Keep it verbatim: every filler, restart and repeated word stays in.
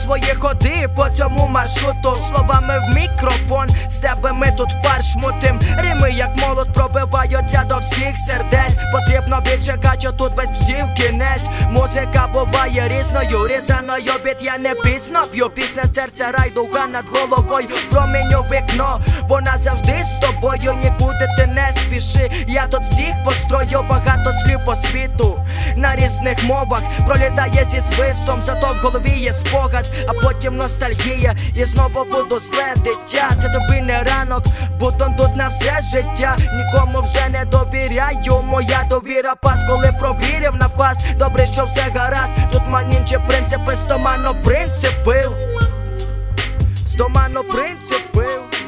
свої ходи по цьому маршруту. Словами в мікрофон, з тебе ми тут фарш мутим. Рими як молот пробиваються до всіх сердець. Потрібно більше качу, тут без псів кінець. Музика буває різною, різаною. Біт я не пізно б'ю, пісня серця райдуга над головою. Проміню вікно, вона завжди з тобою. Нікуди ти не спіши, я тут всіх построю. Багато слів по світу, на різних мовах пролітає зі свистом, зато в голові є спогад, а потім ностальгія. І знову буду зле дитя, це тобі не ранок, буду тут на все життя. Нікому вже не довіряю, моя довіра пас. Коли провірив напас, добре, що все гаразд. Тут манінчі принципи, стомано принципив, стомано принципив.